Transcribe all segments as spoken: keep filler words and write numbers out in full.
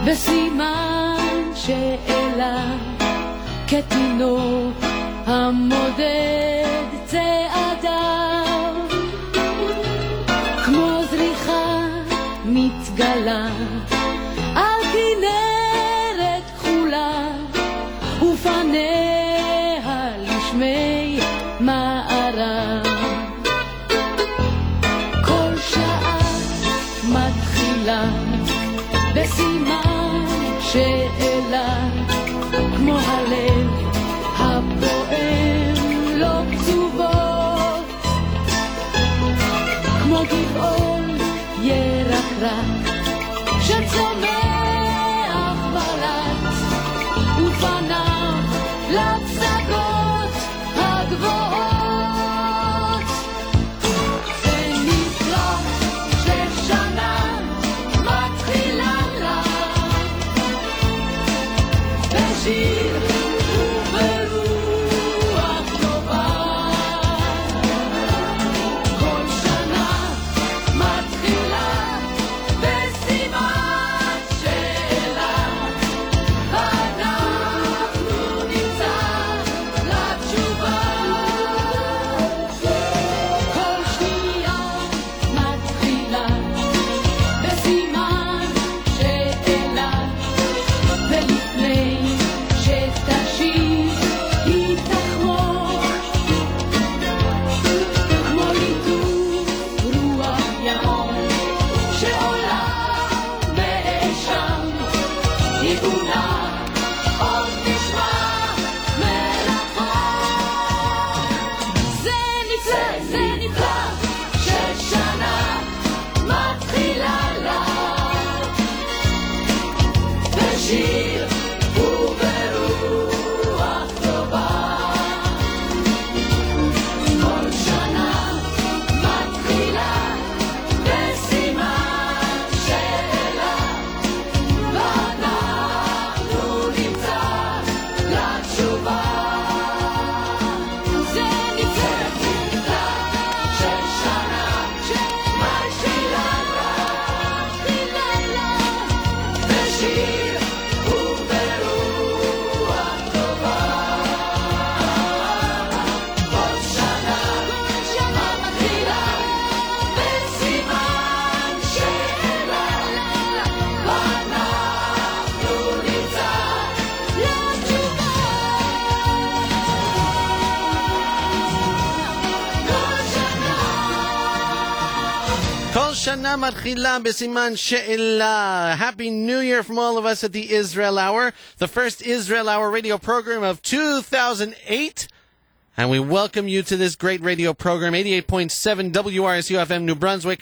בסימן שאלה כתינוק המודד צעדיו כמו זריחה מתגלה על כנרת כחולה ופניה לשמי מערב כל שעה מתחילה בסימן שאלה כמו הלב הפועם לא קצובות כמו גבעול ירקרק שצומח בלט ופניו לפסגות הגבוהות זה נפלא ששנה מתחילה לה בשיר וברוח טובה כל שנה מתחילה בסימן שאלה ואנחנו נמצא לתשובה כל שנייה מתחילה בסימן שאלה ולפני שתשיב היא תחמוק כמו ליטוף רוח ים שעולה באשם היא עונה עוד נשמע מרחוק זה נפלא, זה נפלא ששנה מתחילה לה בשיר וברוח טובה כל שנה מתחילה בסימן שאלה ואנחנו נמצא לתשובה זה נפלא ששנה מתחילה לה בשיר וברוח טובה כל שנה מתחילה בסימן שאלה ואנחנו נמצא לתשובה כל שנה מתחילה בסימן שאלה. Happy New Year from all of us at the Israel Hour, the first Israel Hour radio program of two thousand eight. And we welcome you to this great radio program, eighty-eight point seven W R S U F M New Brunswick.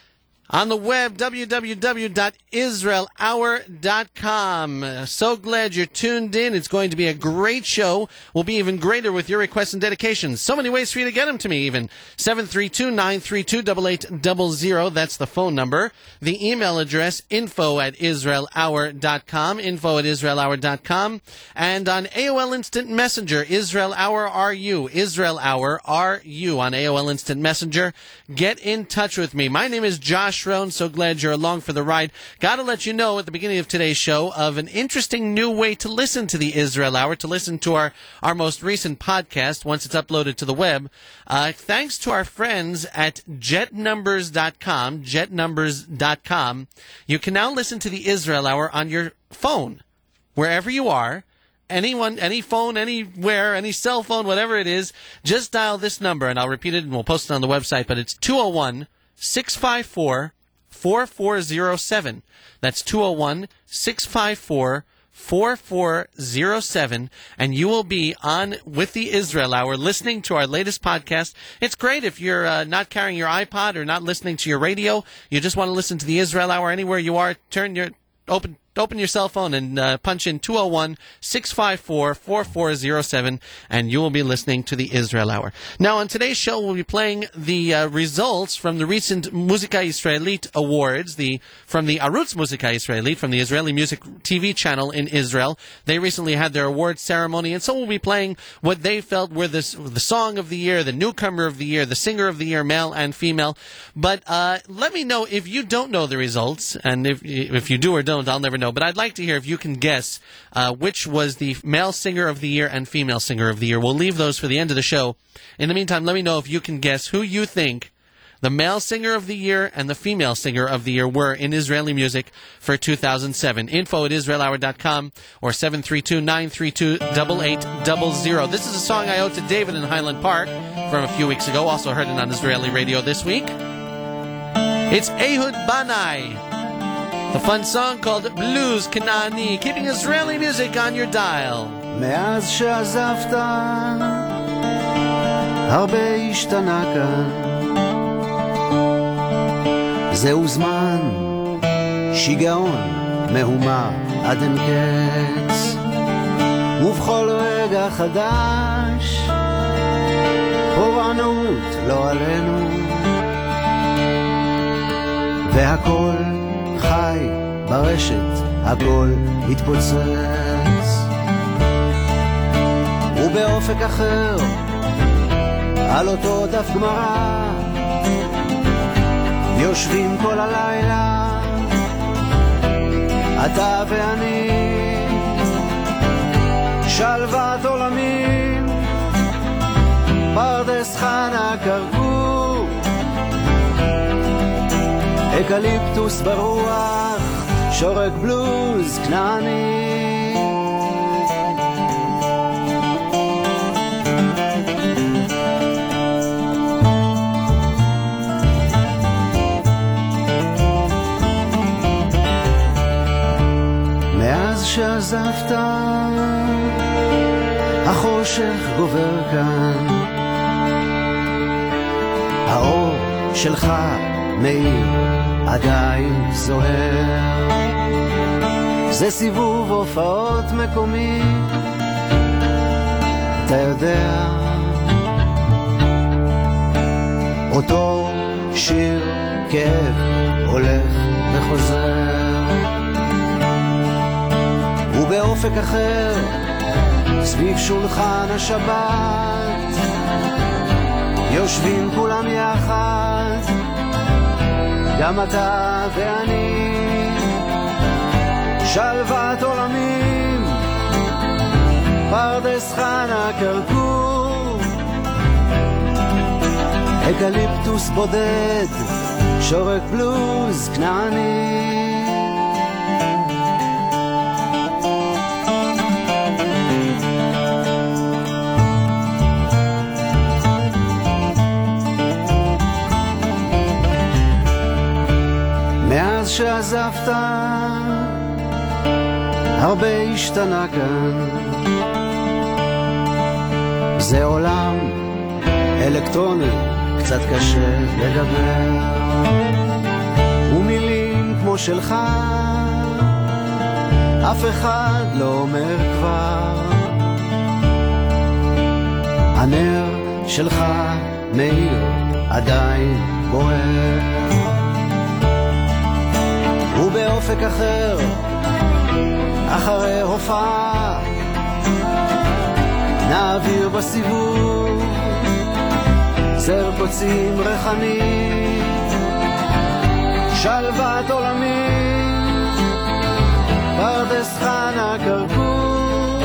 On the web, w w w dot israel hour dot com. So glad you're tuned in. It's going to be a great show. We'll be even greater with your requests and dedications. So many ways for you to get them to me, even. seven three two, nine three two, eight eight zero zero. That's the phone number. The email address, info at israel hour dot com. Info at israel hour dot com. And on A O L Instant Messenger, Israel Hour R U. Israel Hour R U on A O L Instant Messenger. Get in touch with me. My name is Josh Rohn. So glad you're along for the ride. Got to let you know at the beginning of today's show of an interesting new way to listen to the Israel Hour, to listen to our, our most recent podcast once it's uploaded to the web. Uh, thanks to our friends at jet numbers dot com, jet numbers dot com, you can now listen to the Israel Hour on your phone, wherever you are. Anyone, any phone, anywhere, any cell phone, whatever it is, just dial this number, and I'll repeat it, and we'll post it on the website, but it's two oh one, six five four, four four zero seven. That's two oh one, six five four, four four zero seven, and you will be on with the Israel Hour listening to our latest podcast. It's great if you're uh, not carrying your iPod or not listening to your radio. You just want to listen to the Israel Hour anywhere you are. Turn your open open your cell phone and uh, punch in two oh one, six five four, four four zero seven, and you will be listening to the Israel Hour. Now, on today's show, we'll be playing the uh, results from the recent Muzika Israelit Awards, the from the Arutz Muzika Israelit, from the Israeli music T V channel in Israel. They recently had their awards ceremony, and so we'll be playing what they felt were the, the song of the year, the newcomer of the year, the singer of the year, male and female. But uh, let me know if you don't know the results, and if if you do or don't, I'll never know know. But I'd like to hear if you can guess uh, which was the male singer of the year and female singer of the year. We'll leave those for the end of the show. In the meantime, let me know if you can guess who you think the male singer of the year and the female singer of the year were in Israeli music for two thousand seven. Info at israel hour dot com or seven three two, nine three two, eight eight zero zero. This is a song I owe to David in Highland Park from a few weeks ago. Also heard it on Israeli radio this week. It's Ehud Banai. The fun song called Blues Kanani, keeping Israeli music on your dial. מאז שעזבת הרבה השתנה כאן, זהו זמן שיגעון מהומה עד אין קץ, ובכל רגע חדש פורענות לא עלינו, והכל חי ברשת, הכל מתפוצץ, ובאופק אחר על אותו דף גמרא יושבים כל הלילה אתה ואני, שלוות עולמים פרדס חנה קרקו, אקליפטוס ברוח שורק בלוז כנעני. מאז שעזבת החושך גובר כאן, האור שלך מאיר עדיין זוהר, זה סיבוב הופעות מקומי, אתה יודע, אותו שיר כאב הולך וחוזר, ובאופק אחר סביב שולחן השבת יושבים כולם יחד, גם אתה ואני, שלוות עולמים פרדס חנה קרקו, אקליפטוס בודד שורק בלוז כנעני. מאז שעזבת הרבה השתנה כאן, זה עולם אלקטרוני קצת קשה לדבר, ומילים כמו שלך אף אחד לא אומר כבר, הנר שלך מאיר עדיין בוער, ובאופק אחר אחרי הופעה נעביר בסיבוב זר קוצים ריחני, שלוות עולמים פרדס חנה קרקו,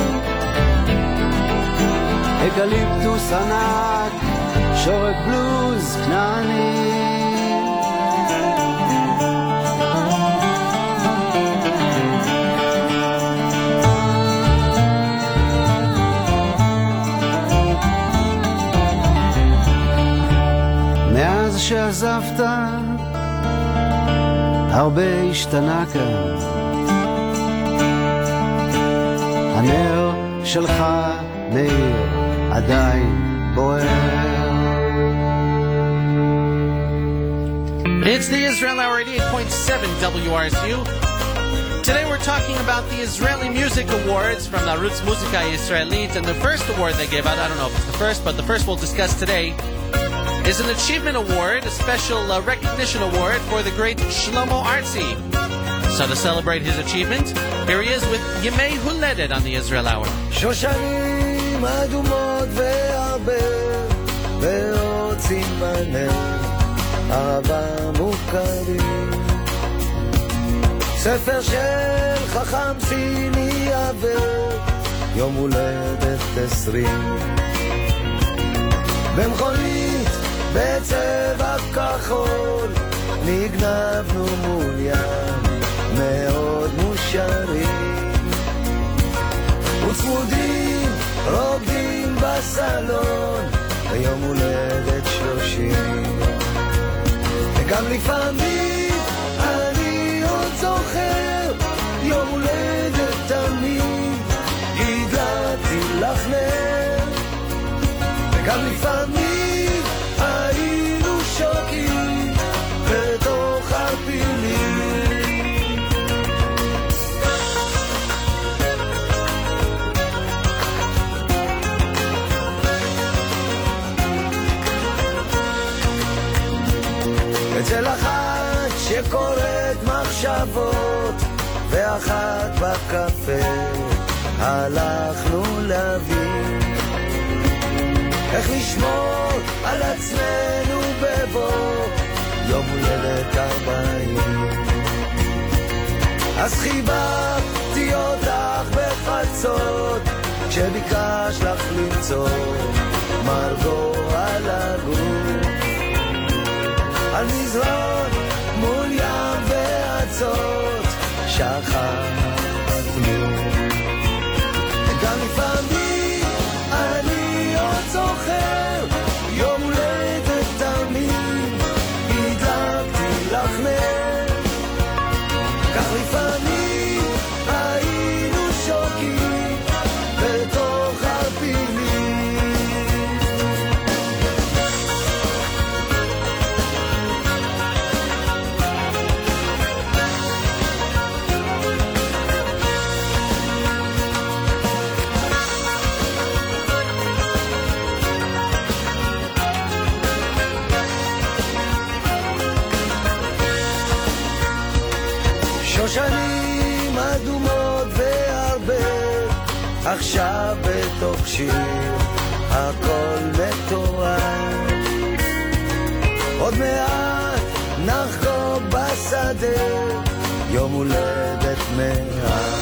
אקליפטוס ענק שורק בלוז כנעני. מאז שעזבת הרבה השתנה כאן, הנר שלך מאיר עדיין בוער. It's the Israel Hour eighty-eight point seven W R S U. Today we're talking about the Israeli Music Awards from the Arutz Muzika Yisraelit, and the first award they gave out, I don't know if it's the first, but the first we'll discuss today, is an Achievement Award, a special uh, recognition award for the great Shlomo Artzi. So to celebrate his achievement, here he is with Yemei Huledet on the Israel Hour. שושנים אדומות והרבה ועוצים בנר אהבה מוכרים, ספר של חכם סיני עבר, יום הולדת עשרים. במכונית בצבע כחול, נגנבנו מול ים מאוד מושרים. וצמודים רוקדים בסלון, ביום הולדת שלושים. וגם לפעמים אני עוד זוכר, יום הולדת תמיד הגעתי לך נר. וגם לפעמים היינו שוקים בתוך הפילים. אצל אחת שקוראת מחשבות, ואחת בקפה הלכנו להבין איך לשמור על עצמנו בבוא יום הולדת ארבעים. אז חיבקתי אותך בחצות, כשביקש לך למצוא מרגוע על הגוף, על מזרון מול ים ועצות שחטנו. גם לפעמים אני עוד זוכר, יום הולדת תמיד הדלקתי לך נר. כך לפעמים היינו שוקים בתוך הפילים. שושנים אדומות והרבה, עכשיו בתוך שיר הכל מתואר. עוד מעט נחגוג בשדה יום הולדת מאה.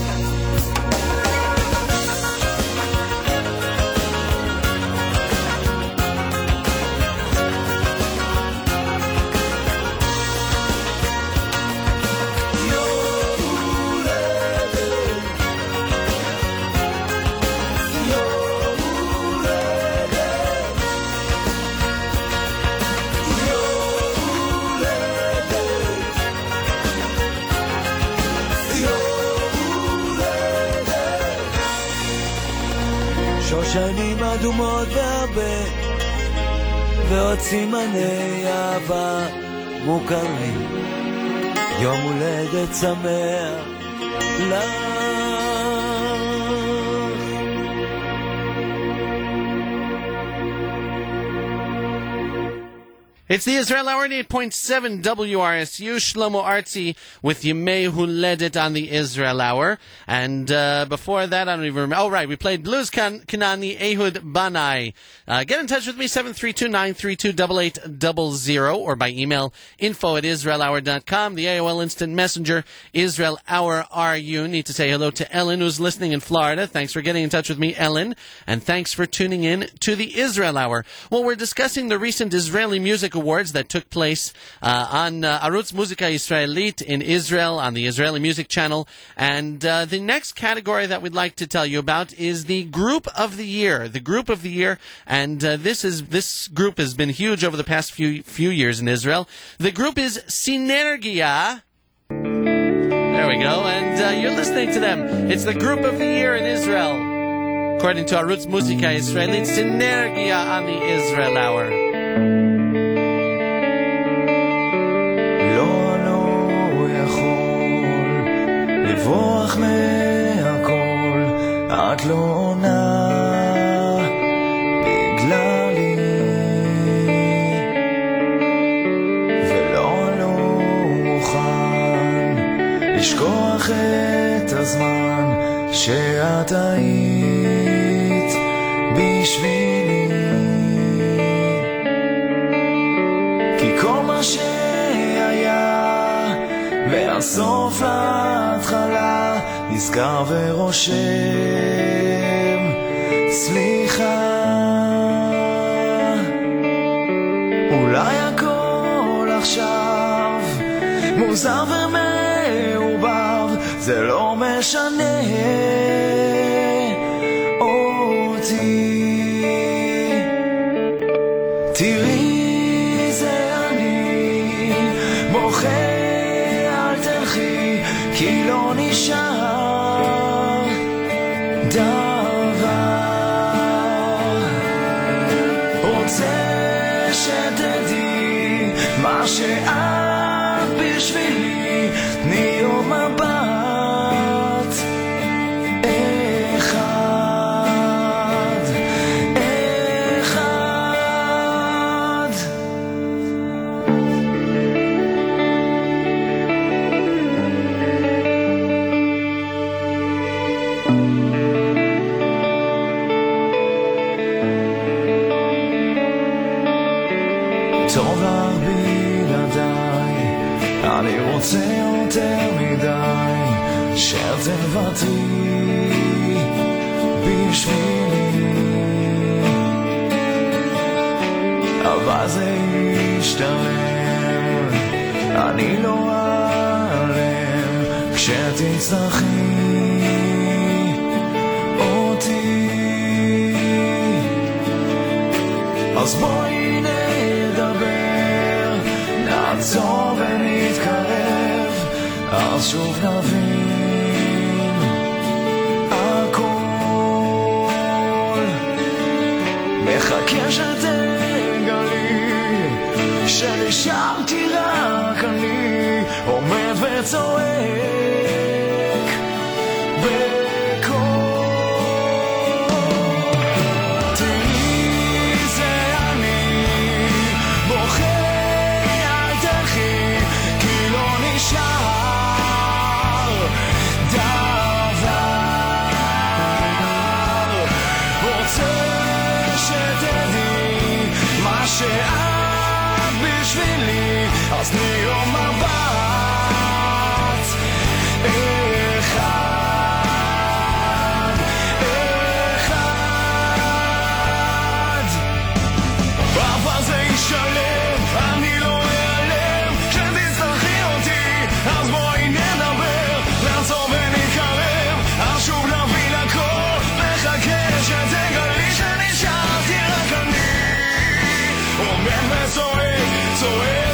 שנים אדומות והרבה, ועוד סימני אהבה מוכרים. יום הולדת שמח לך. It's the Israel Hour, eighty-eight point seven W R S U. Shlomo Artzi with Yemei Huledet on the Israel Hour. And uh, before that, I don't even remember. Oh, right, we played Blues Kan- Kanani, Ehud Banai. Uh, get in touch with me, seven three two, nine three two, eight eight zero zero, or by email, info at israel hour dot com. The A O L Instant Messenger, Israel Hour R U. Need to say hello to Ellen, who's listening in Florida. Thanks for getting in touch with me, Ellen. And thanks for tuning in to the Israel Hour. Well, we're discussing the recent Israeli Music Awards that took place uh, on uh, Arutz Muzika Yisraelit in Israel, on the Israeli Music Channel. And uh, the next category that we'd like to tell you about is the Group of the Year. The Group of the Year, and uh, this is this group has been huge over the past few few years in Israel. The group is Sinergia. There we go, and uh, you're listening to them. It's the Group of the Year in Israel. According to Arutz Muzika Yisraelit, Sinergia on the Israel Hour. לברוח מהכל, את לא עונה בגללי, ולא לא מוכן לשכוח את הזמן שאת היית בשבילי, כי כל מה שהיה מהסוף להתחלה נזכר ורושם סליחה. אולי הכל עכשיו מוזר ומעורבב, זה לא משנה אותי. תראי זה אני בוכה, אל תלכי כי לא נשאר דבר. רוצה שתדעי מה שאת בשבילי, תני יום מבט אחד אחד. טוב לך בלעדיי, אני רוצה יותר מדי שתוותרי בשבילי, אבל זה ישתלם, אני לא אעלם כשתצטרכי אותי. אז בואי נדבר, נעצור ונתקרב, אז שוב נבין הכל. מחכה שתגלי שנשארתי רק אני, עומד וצועק בקול. תראי זה אני בוכה, אל תלכי כי לא נשאר דבר. רוצה שתדעי מה שאת בשבילי, אז תני יום מבט אחד אחד. אבל זה ישלם, אני לא אעלם כשתצטרכי אותי, אז בואי נדבר, נעצור ונתקרב, אז שוב נבין הכל. מחכה שתגלי שנשארתי רק אני, עומד וצועק, צועק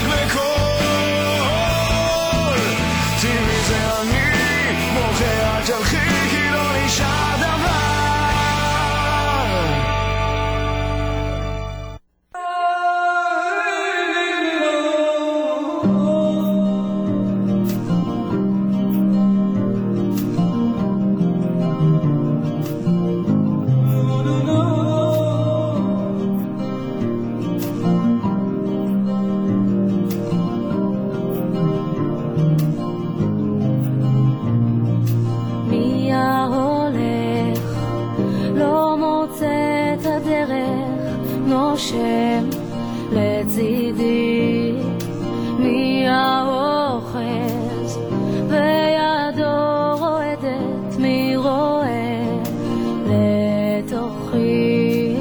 בקול. תראי זה אני בוכה, אל תלכי כי לא נשאר דבר. מי ההולך לא מוצא את הדרך, נושם לצידי. מי האוחז וידו רועדת, מי רואה לתוכי.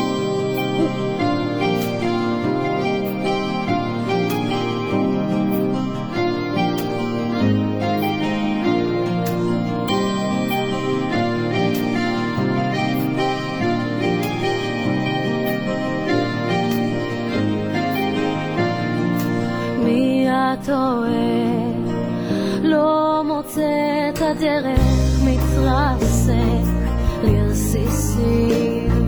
מי הטועה לא מוצא את הדרך, מתרסק לרסיסים,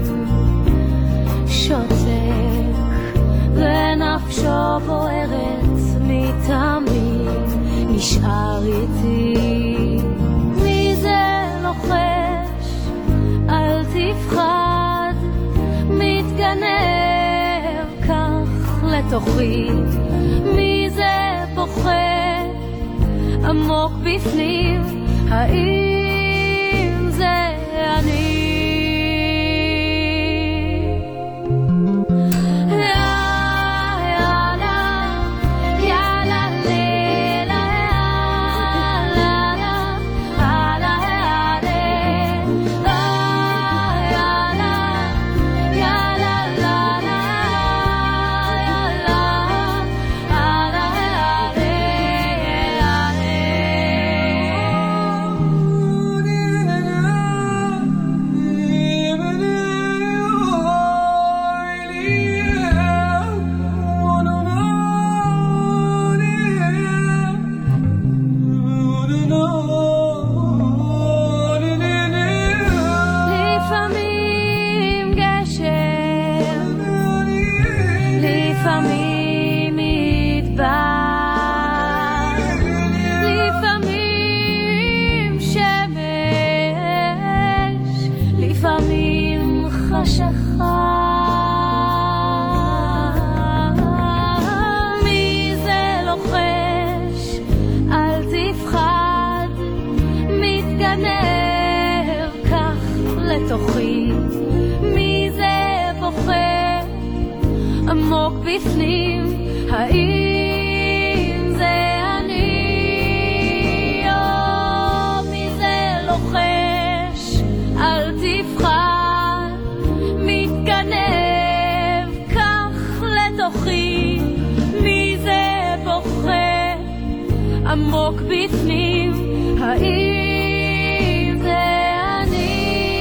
שותק ונפשו בוערת, מתמיד נשאר איתי. מי זה לוחש אל תפחד, מתגנב כך לתוכי. מי זה בוכה עמוק בפנים, האם זה אני? יאללה, יאללה, לילה, מי זה לוחש? אל תפחד, מתגנב כך לתוכי. מי זה בוכה עמוק בפנים? האם זה אני? או מי זה לוחש? אל תפחד, מתגנב כך לתוכי. מי זה בוכה עמוק בפנים? האם זה אני?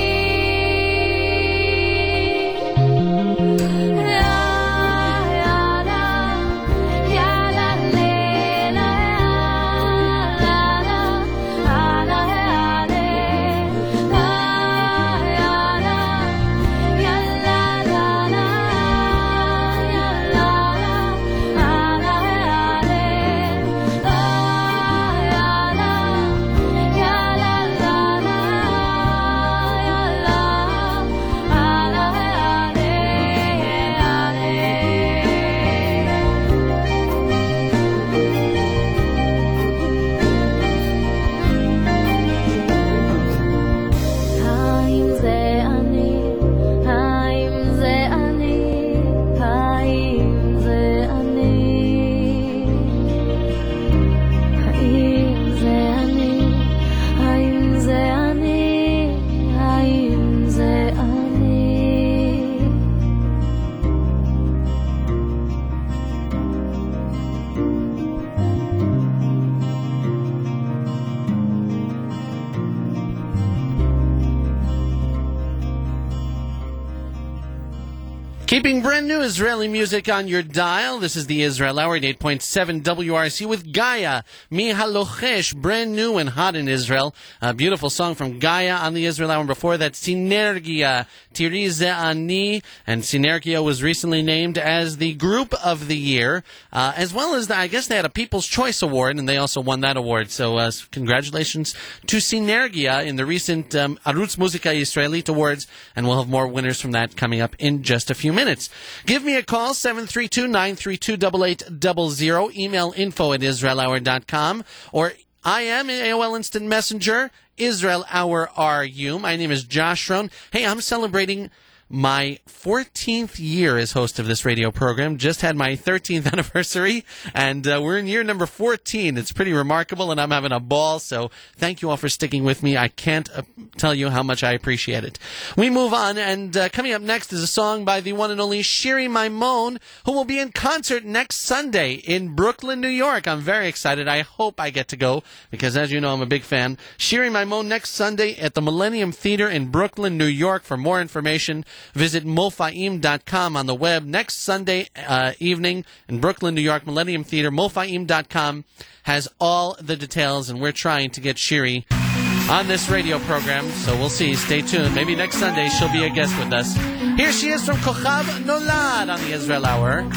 Keeping brand new Israeli music on your dial. This is the Israel Hour at eight point seven W R C with Gaia, Mi Halochesh, brand new and hot in Israel. A beautiful song from Gaia on the Israel Hour. Before that, Sinergia, Tiri Ze Ani, and Sinergia was recently named as the Group of the Year, uh, as well as, the, I guess they had a People's Choice Award, and they also won that award. So uh, congratulations to Sinergia in the recent um, Arutz Muzika Yisraelit Awards, and we'll have more winners from that coming up in just a few minutes. Give me a call, seven three two, nine three two, eight eight zero zero. Email info at israel hour dot com. Or I am A O L Instant Messenger, Israel Hour R U. My name is Josh Rohn. Hey, I'm celebrating my fourteenth year as host of this radio program. Just had my thirteenth anniversary, and uh, we're in year number fourteen. It's pretty remarkable, and I'm having a ball, so thank you all for sticking with me. I can't uh, tell you how much I appreciate it. We move on, and uh, coming up next is a song by the one and only Shiri Maimon, who will be in concert next Sunday in Brooklyn, New York. I'm very excited. I hope I get to go, because as you know, I'm a big fan. Shiri Maimon next Sunday at the Millennium Theater in Brooklyn, New York. For more information, visit mofaim dot com on the web. Next Sunday uh, evening in Brooklyn, New York, Millennium Theater. mofaim dot com has all the details, and we're trying to get Shiri on this radio program, so we'll see. Stay tuned. Maybe next Sunday she'll be a guest with us. Here she is from Kochav Nolad on the Israel Hour.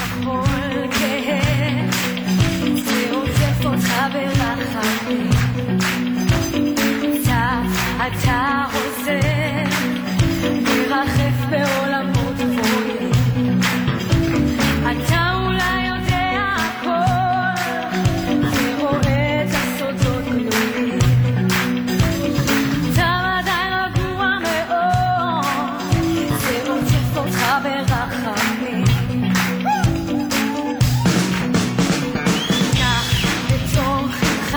מרחף בעולמות גבוהים, אתה אולי יודע הכל, ורואה את הסודות גלויים. אתה עדיין רגוע מאוד, זה עוטף אותך ברחמים. קח בתוכך,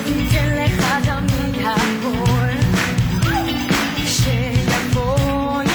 תיתן לך תמיד הכל. שיבוא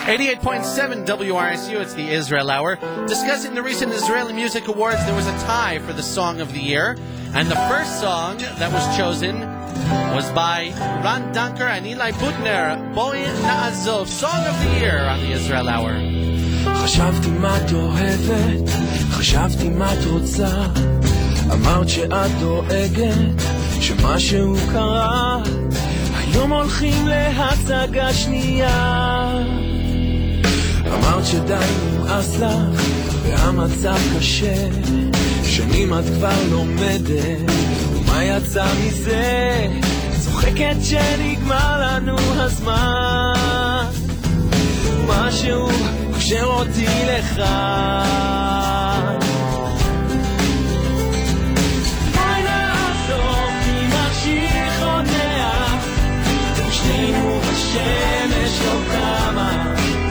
eighty-eight point seven W R S U, it's the Israel Hour. Discussing the recent Israeli Music Awards, there was a tie for the Song of the Year. And the first song that was chosen was by Ran Dunker and Eli Butner, Boi Na'azov, Song of the Year on the Israel Hour. חשבתי מה את אוהבת, חשבתי מה את רוצה, אמרת שאת דואגת, שמשהו קרה, היום הולכים להצגה שנייה. אמרת שדי נמאס לך, והמצב קשה, שנים את כבר לומדת, ומה יצא מזה? צוחקת שנגמר לנו הזמן, משהו קושר אותי לך. בואי נעזוב כי ממשיך עוד מעט, שנינו בשמש לא קמה,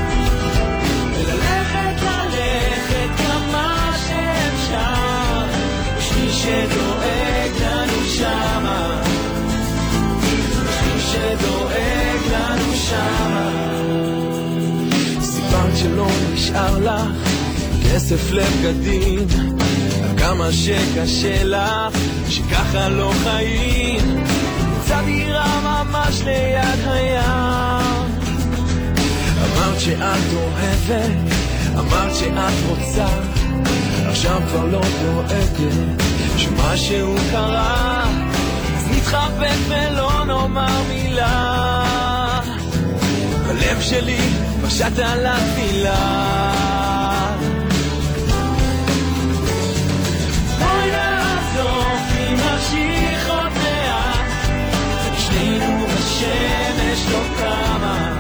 וללכת ללכת כמה שאפשר, יש מי שדואג לנו שמה, יש מי שדואג לנו שמה. סיפרת שלא נשאר לך כסף לבגדים, כמה שקשה לך, שככה לא חיים, נמצא דירה ממש ליד הים. אמרת שאת אוהבת, אמרת שאת רוצה, עכשיו כבר לא דואגת, שמשהו קרה, אז נתחבק ולא נאמר מילה, הלב שלי פשט על התפילה. בואי נעזוב כי נמשיך עוד מעט, שנינו בשמש לא קמה,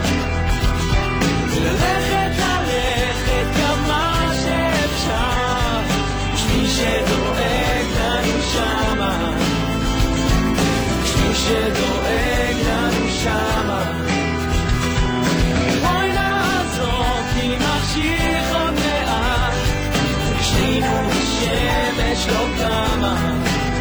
וללכת ללכת כמה שאפשר, יש מי שדואג לנו שמה, יש מי שדואג לנו שמה. נמשיך עוד מעט, שנינו בשמש לא קמה,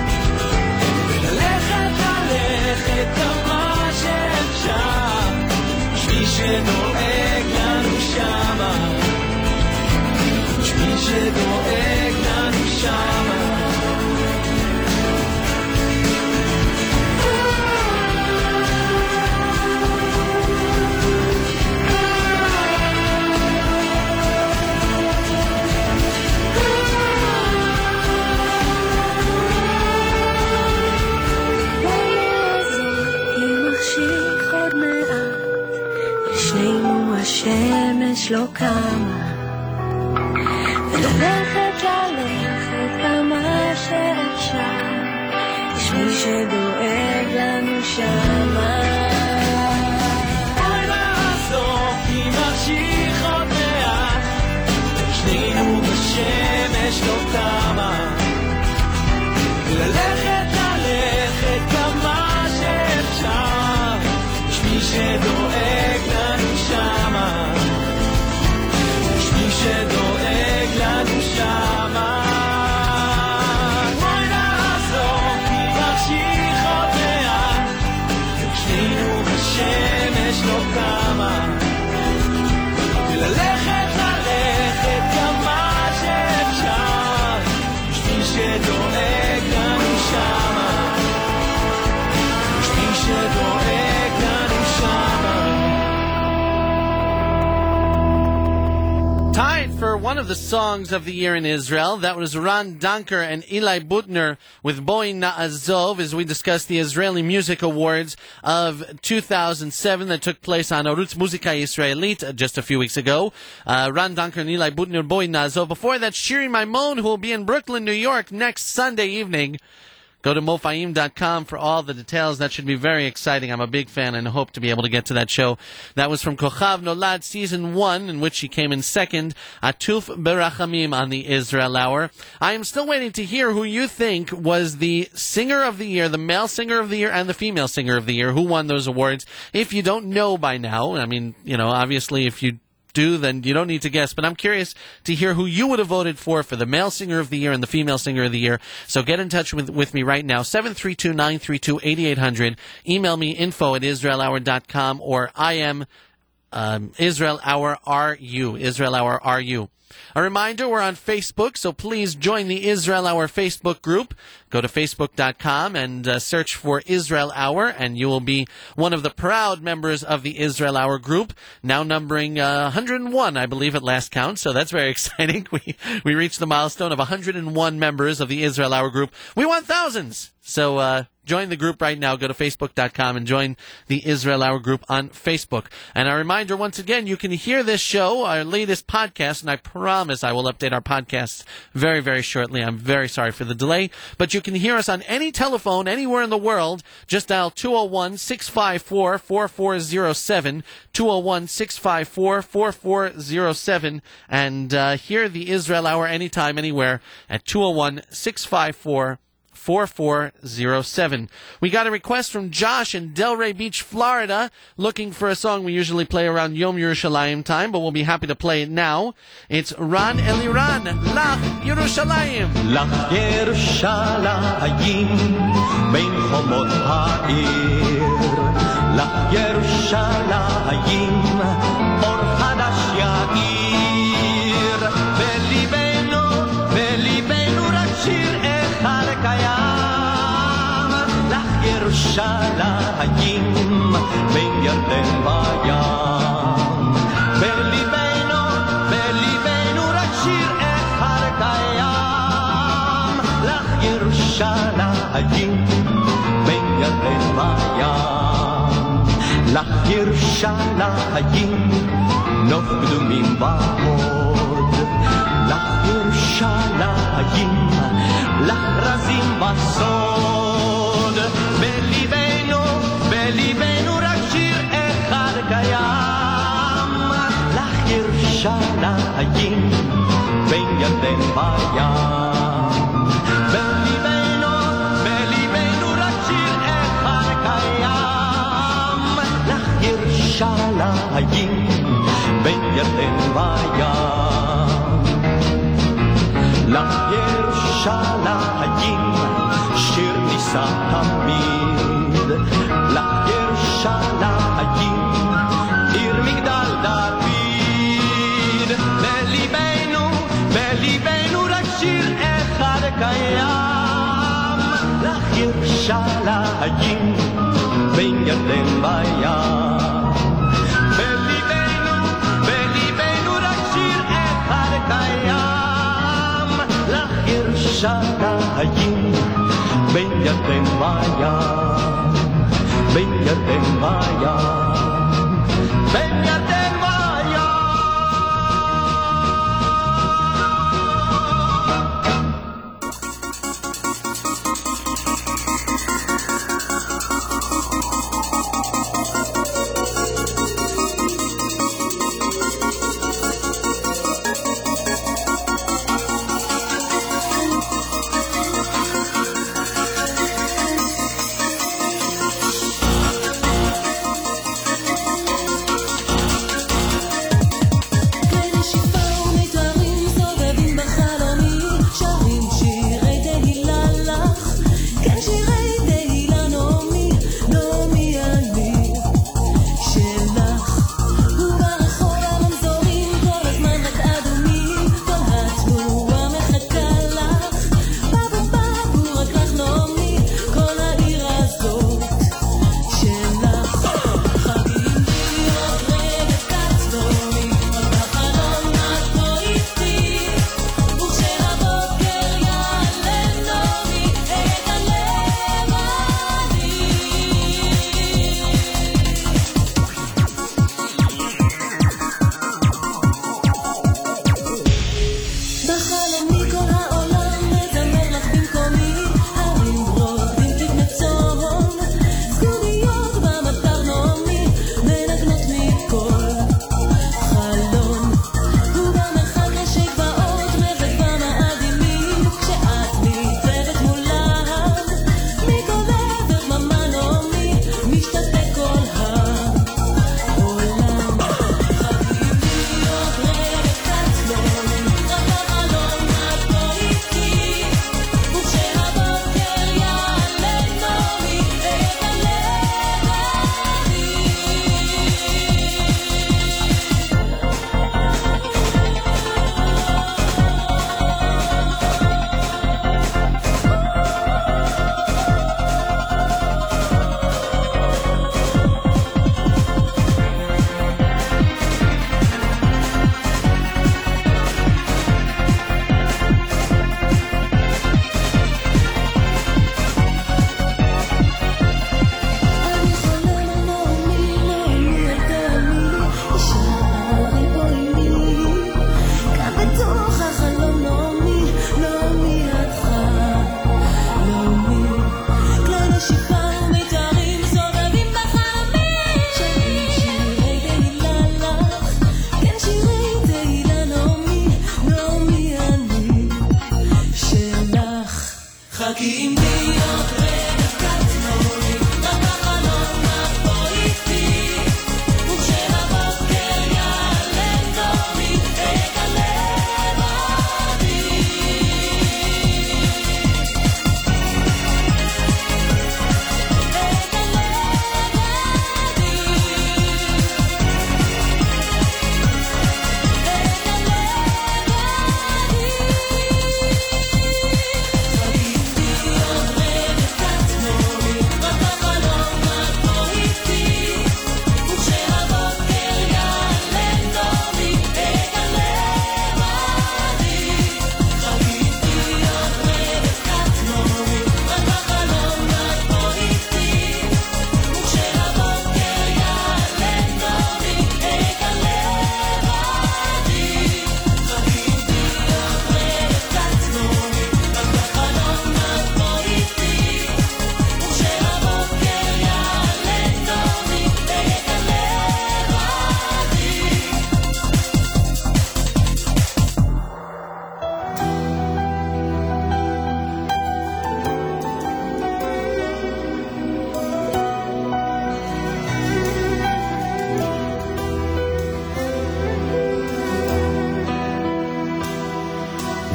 וללכת ללכת כמה שאפשר, יש מי שדואג לנו שמה, יש מי שדואג לנו שמה. השמש לא קמה, וללכת ללכת כמה שאפשר, יש מי שדואג לנו שמה. בואי נעזוב כי נמשיך עוד מעט, שנינו בשמש לא קמה, וללכת ללכת כמה שאפשר, יש מי שדואג לנו שמה, יש מי שדואג לנו שמה. בואי נעזוב כי נמשיך עוד מעט, שנינו בשמש לא קמה, וללכת ללכת כמה שאפשר, יש מי שדואג לנו שמה, יש מי שדואג לנו שמה. Tied for one of the songs of the year in Israel, that was Ran Dunker and Eli Butner with Boi Na'azov, as we discussed the Israeli Music Awards of two thousand seven that took place on Arutz Muzika Yisraelit just a few weeks ago. Uh, Ran Dunker and Eli Butner, Boi Na'azov. Before that, Shiri Maimon, who will be in Brooklyn, New York next Sunday evening. Go to mofaim dot com for all the details. That should be very exciting. I'm a big fan and hope to be able to get to that show. That was from Kochav Nolad Season one, in which he came in second, Atuf Berachamim on the Israel Hour. I am still waiting to hear who you think was the singer of the year, the male singer of the year and the female singer of the year, who won those awards. If you don't know by now, I mean, you know, obviously if you do, then you don't need to guess. But I'm curious to hear who you would have voted for for the male singer of the year and the female singer of the year. So get in touch with, with me right now, seven three two, nine three two, eight eight hundred. Email me, info at israel hour dot com, or I am um, Israel Hour R U. Israel Hour R U. A reminder, we're on Facebook, so please join the Israel Hour Facebook group. Go to facebook dot com and uh, search for Israel Hour, and you will be one of the proud members of the Israel Hour group, now numbering uh, one hundred one, I believe, at last count, so that's very exciting. We we reached the milestone of one hundred one members of the Israel Hour group. We want thousands! So uh, join the group right now. Go to facebook dot com and join the Israel Hour group on Facebook. And a reminder, once again, you can hear this show, our latest podcast, and I promise I will update our podcasts very, very shortly. I'm very sorry for the delay. But you can hear us on any telephone anywhere in the world. Just dial two oh one, six five four, four four oh seven, two oh one, six five four, four four oh seven, and uh, hear the Israel Hour anytime, anywhere at two oh one, six five four, four four oh seven. We got a request from Josh in Delray Beach, Florida, looking for a song we usually play around Yom Yerushalayim time, but we'll be happy to play it now. It's Ran Eliran, Lach Yerushalayim. Lach Yerushalayim, בין חומות העיר. Lach Yerushalayim, אור חדש יאיר. בליבנו, בליבנו רק שיר אחד קיים. לך ירושלים בין ירדן בים. בליבנו, בליבנו רק שיר אחד קיים. לך ירושלים בין ירדן בים. לך ירושלים נוף קדומים ועוד. לך ירושלים לך רזים בסוד. בליבנו, בליבנו רק שיר אחד קיים. לך ירושלים בין ירדן בים. בליבנו, בליבנו רק שיר אחד קיים. לך ירושלים בין ירדן בים. לך ירושלים שיר נישא תמיד. לך ירושלים עיר מגדל דוד. בליבנו, בליבנו רק שיר אחד קיים. לך ירושלים בין ירדן בים. בליבנו, בליבנו רק שיר אחד קיים. לך ירושלים בין ירדן בים. בין ירדן בים. בין ירדן בים.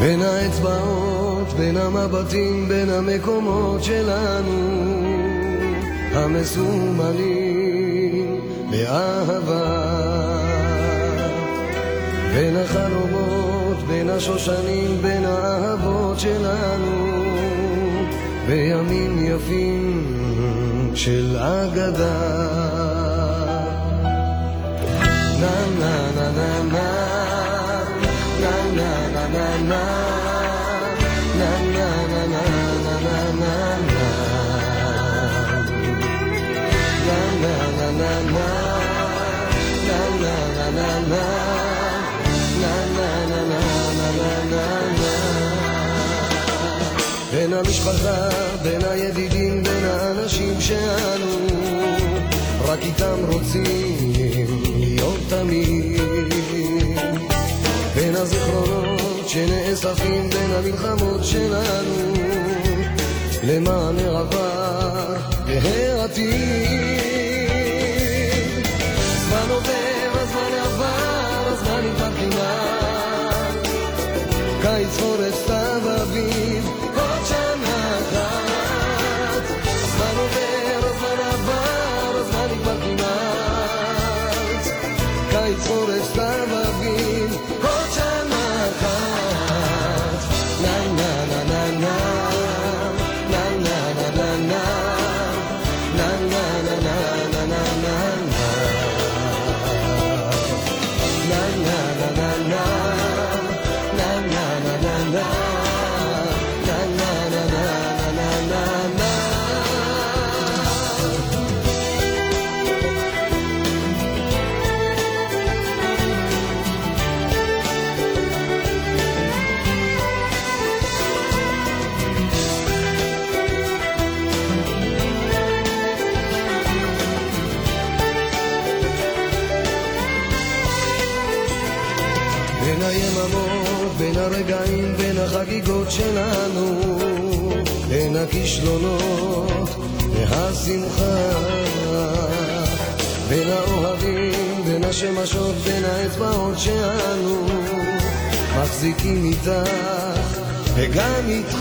בין האצבעות, בין המבטים, בין המקומות שלנו המסומנים באהבה, בין החלומות, בין השושנים, בין האהבות שלנו בימים יפים של אגדה. na na na na na na na na na na na na na na na na na בין המשפחה, בין הידידים, בין האנשים שאנו רק איתם רוצים להיות תמיד, בין הזיכרונות שנאספים, בין המלחמות שלנו למען העבר והעתיד. הזמן עובר, הזמן עבר, הזמן נגמר כמעט, קיץ חורף סתיו אביב עוד שנה אחת. הזמן עובר, הזמן עבר, הזמן נגמר כמעט, קיץ חורף סתיו אביב עוד שנה אחת. נה נה נה נה נה בין הרגעים, בין החגיגות שלנו, בין הכישלונות והשמחה, בין האוהבים, בין השמשות, בין האצבעות שאנו מחזיקים איתך וגם איתך.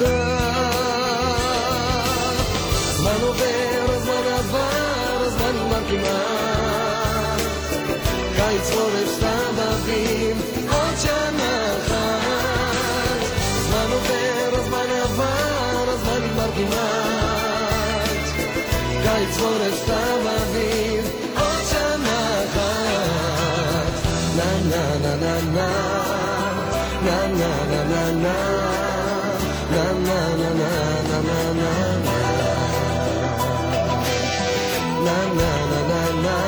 הזמן עובר, הזמן עבר, הזמן נגמר כמעט, קיץ חורף סתיו אביב עוד שנה אחת. הזמן עובר, הזמן עבר, הזמן נגמר כמעט, קיץ חורף סתיו אביב עוד שנה אחת. נה נה נה נה נה נה נה נה נה נה נה נה נה נה נה נה נה נה נה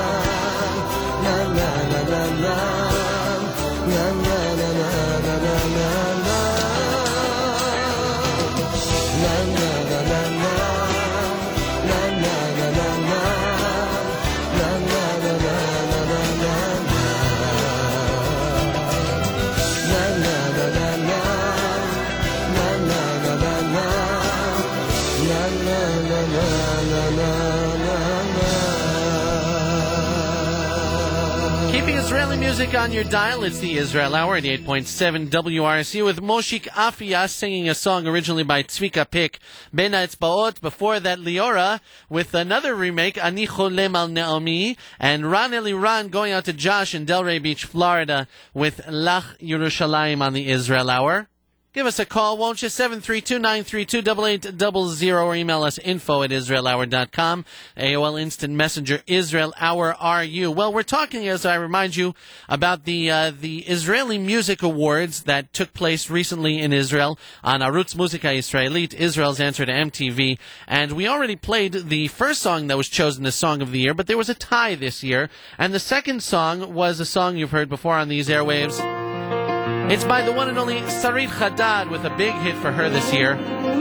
Keeping Israeli music on your dial, it's the Israel Hour, eighty-eight point seven W R C, with Moshik Afia singing a song originally by Tzvika Pick, Ben Ha'etzbaot. Before that, Liora with another remake, Ani Cholem Al Naomi, and Ran Eliran going out to Josh in Delray Beach, Florida, with Lach Yerushalayim on the Israel Hour. Give us a call, won't you? seven three two, nine three two, eight eight zero zero, or email us info at israel hour dot com. A O L Instant Messenger, Israel Hour R U. Well, we're talking, as I remind you, about the uh, the Israeli Music Awards that took place recently in Israel on Arutz Muzika Yisraelit, Israel's answer to M T V. And we already played the first song that was chosen as Song of the Year, but there was a tie this year. And the second song was a song you've heard before on these airwaves. It's by the one and only Sarit Hadad, with a big hit for her this year.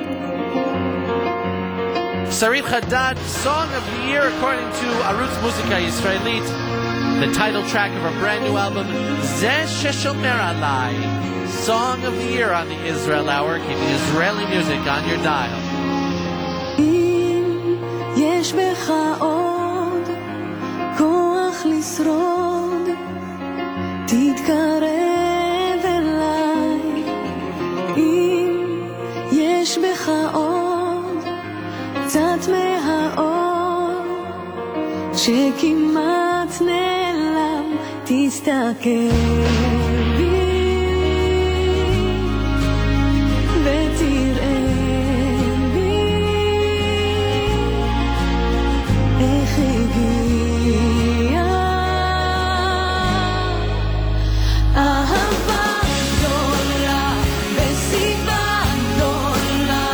Sarit Hadad, Song of the Year according to Arutz Muzika Yisraelit, the title track of her brand new album, Zeh Sheshomer Alai. Song of the Year on the Israel Hour, keeping Israeli music on your dial. אם יש בך עוד כוח לשרוד, תתקרב אליי. שכמעט נעלם, תסתכל בי ותראה בי איך הגיע אהבה גדולה וסיבה גדולה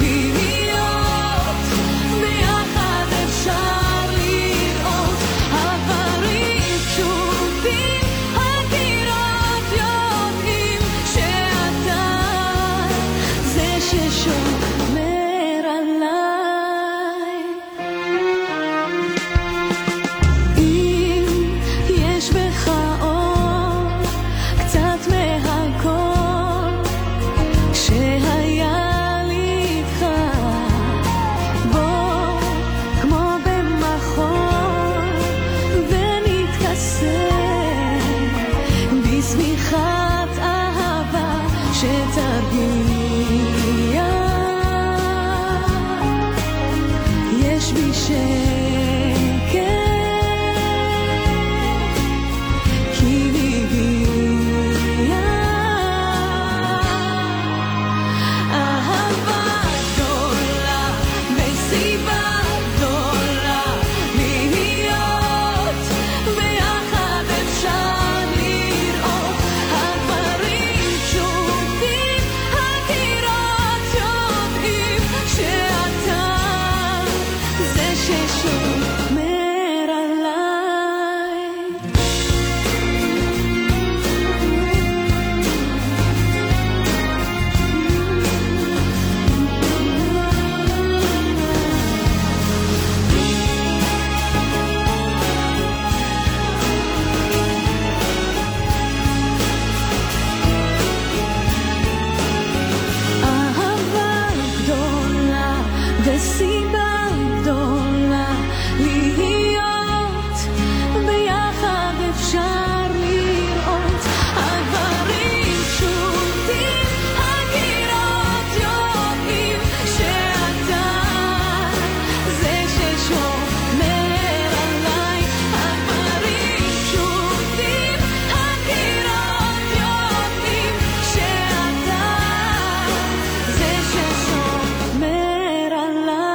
להיות ביחד אפשר לראות הדברים פשוטים הקירות יודעים שאתה זה ששומר עליי אם יש בך אור קצת מהכל שהיה לי איתך בוא כמו במחול ונתכסה בשמיכת אהבה שתרגיע יש בי שקט כי הגיע אהבה גדולה וסיבה גדולה להיות ביחד אפשר לראות הדברים פשוטים הקירות יודעים שאתה זה ששומר עליי אהבה גדולה וסיבה גדולה להיות ביחד אפשר לראות הדברים פשוטים הקירות יודעים שאתה זה ששומר עליי הדברים פשוטים הקירות יודעים שאתה זה ששומר עליי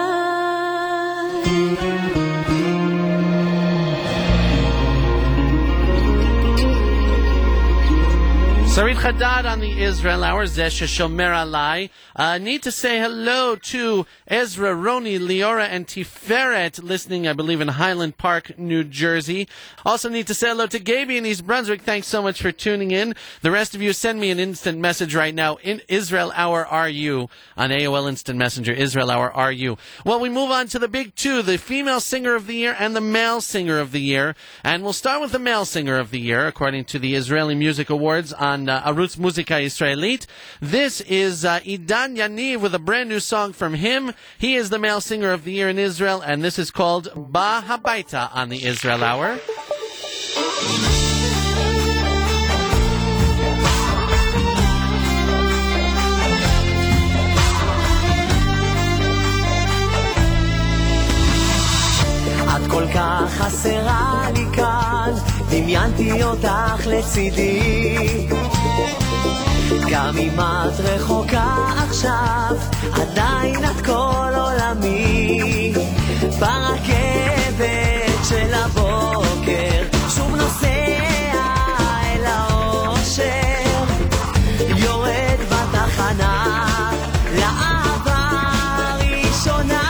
Sarit Haddad on the Israel Hour, Zesh Shomer Alai. Uh, need to say hello to Ezra, Roni, Leora, and Tiferet, listening, I believe, in Highland Park, New Jersey. Also need to say hello to Gaby in East Brunswick. Thanks so much for tuning in. The rest of you, send me an instant message right now. In Israel Hour Are You on A O L Instant Messenger. Israel Hour Are You. Well, we move on to the big two, the female singer of the year and the male singer of the year. And we'll start with the male singer of the year, according to the Israeli Music Awards on uh, Arutz Muzika Israelit. This is uh, Idan Yaniv with a brand new song from him. He is the male singer of the year in Israel, and this is called Ba Habaita on the Israel Hour. את כל כך חסרה לי כאן, דמיינתי אותך לצידי. גם אם את רחוקה עכשיו, עדיין את כל עולמי. ברכבת של הבוקר, שוב נוסע אל האושר, יורד בתחנה לאהבה ראשונה.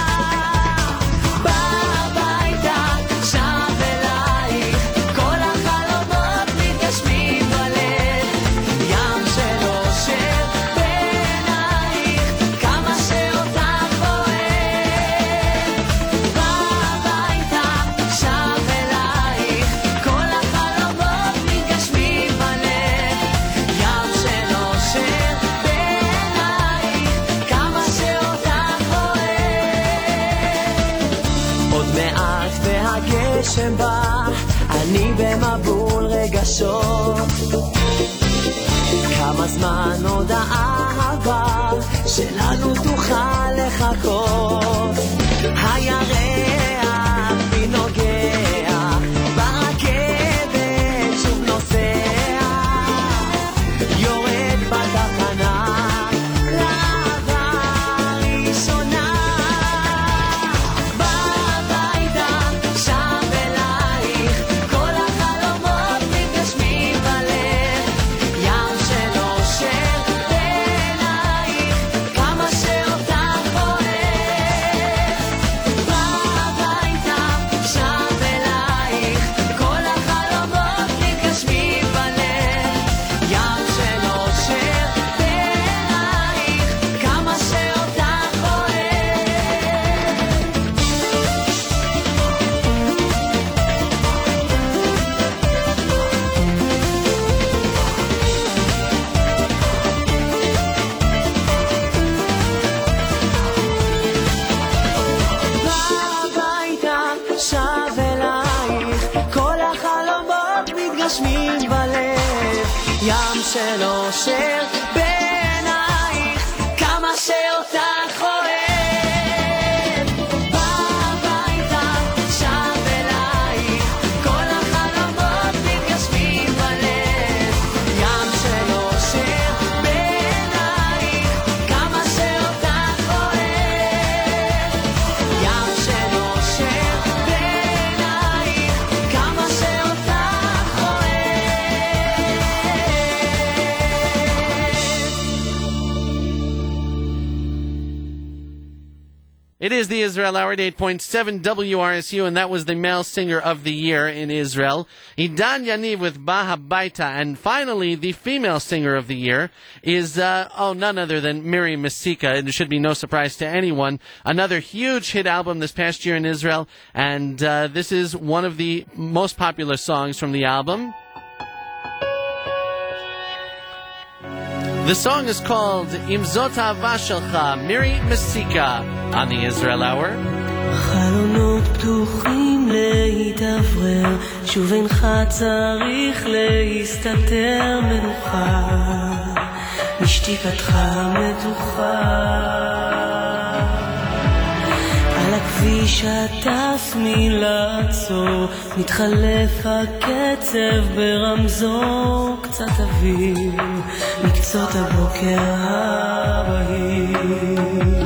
הגשם בא, אני במבול רגשות. כמה זמן עוד האהבה שלנו תוכל לחכות. הירח מנוגע מתגשמים בלב, ים של אושר בעינייך, כמה שאותך אוהב. It is the Israel Hour at eight point seven W R S U, and that was the male singer of the year in Israel, Idan Yaniv with Ba Habaita. And finally, the female singer of the year is, uh, oh, none other than Miri Mesika. It should be no surprise to anyone. Another huge hit album this past year in Israel, and uh, this is one of the most popular songs from the album. The song is called Im Zot Ahava Shelcha, Miri Mesika, on the Israel Hour. חלונות פתוחים להתאוורר, שוב אינך צריך להסתתר מנוחה, משתיקתך מתוחה. על הכביש הטס מלעצור, מתחלף הקצב ברמזור, קצת אוויר מקצות הבוקר הבהיר.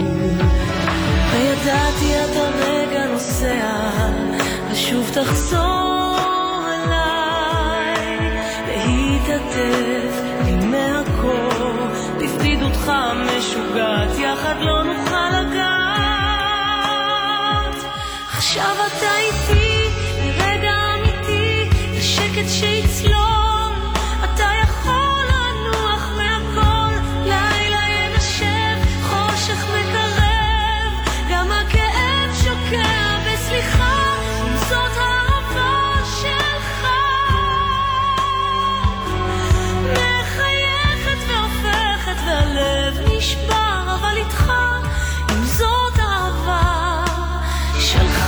וידעתי את הרגע נוסע, ושוב תחזור אליי, להתעטף לי מהכל, בבדידותך משוגעת, יחד לא נוכל לגעת. עכשיו אתה איתי, לרגע אמיתי, לשקט שיצלול, אתה יכול לנוח מהכל, לילה ינשב, חושך מקרב, גם הכאב שוקע בסליחה, זאת האהבה שלך. מחייכת והופכת והלב נשבר, אבל איתך, אם זאת אהבה שלך.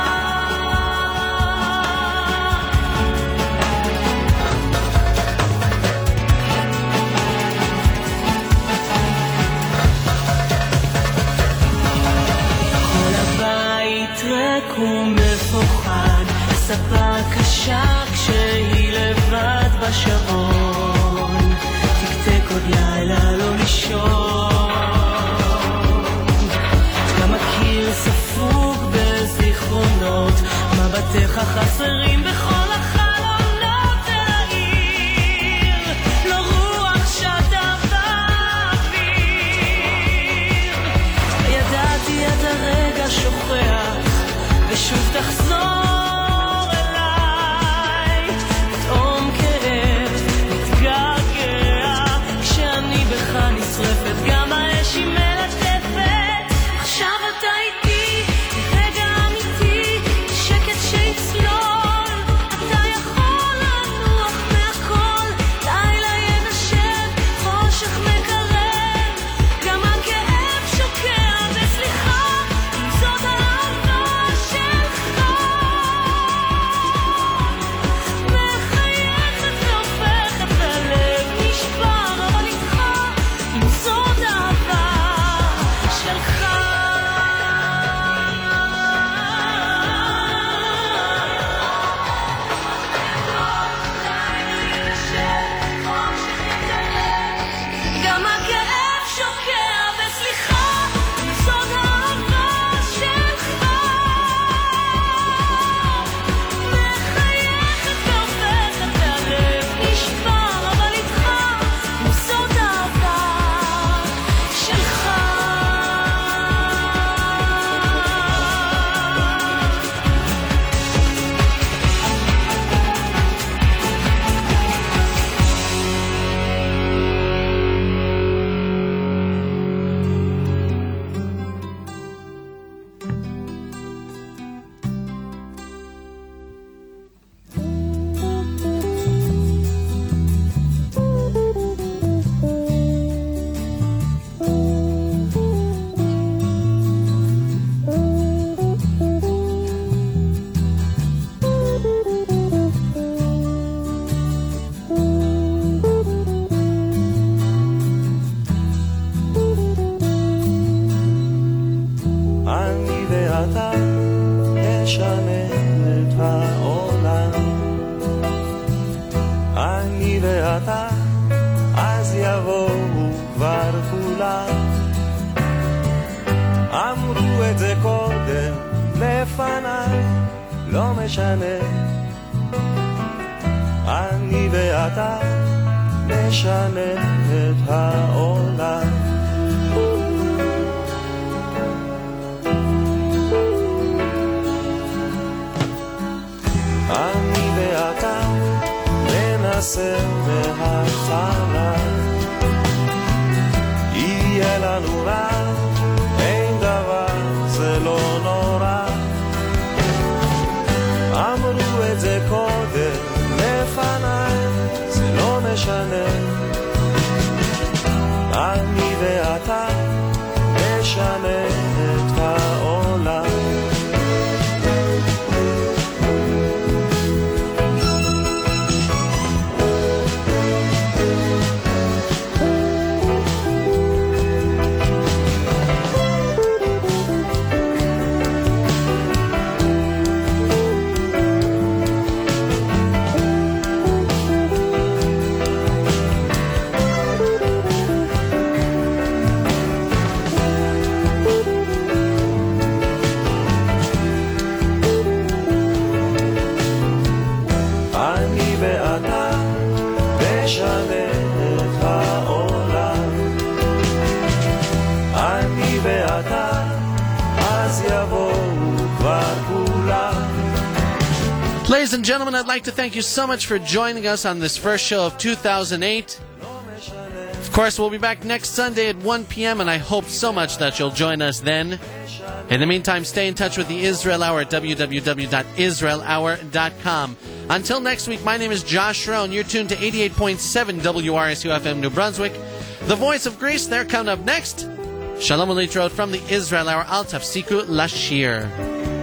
כל הבית ריק ומפוחד, ספה קשה כשהיא לבד בשרון, תקתק עוד לילה לא לישון, גם הקיר ספוג בזיכרונות, מבטיך חסרים בכל החלונות אל העיר, לא רוח שטה באוויר. ידעתי את הרגע שוכח, ושוב תחזור אליי, פתאום כאב מתגעגע, כשאני בך נשרפת, גם האש היא מלטפת. עכשיו אתה איתי, רגע אמיתי, שקט שיצלול, אתה יכול לנוח מהכל, לילה ינשב, חושך מקרב, גם הכאב שוקע בסליחה, אם זאת האהבה שלך. לא משנה, אני ואתה נשנה את העולם. אני ואתה ננסה מההתחלה, יהיה לנו רע, אין דבר, זה לא נורא. אמרו את זה קודם לפניי, זה לא משנה. אני ואתה נשנה את העולם. Ladies and gentlemen, I'd like to thank you so much for joining us on this first show of two thousand eight. Of course, we'll be back next Sunday at one p.m., and I hope so much that you'll join us then. In the meantime, stay in touch with the Israel Hour at w w w dot israel hour dot com. Until next week, my name is Josh Rohn. You're tuned to eighty-eight point seven W R S U F M New Brunswick. The Voice of Greece, they're coming up next. Shalom Aleichem from the Israel Hour. Al Tafsiku Lashir.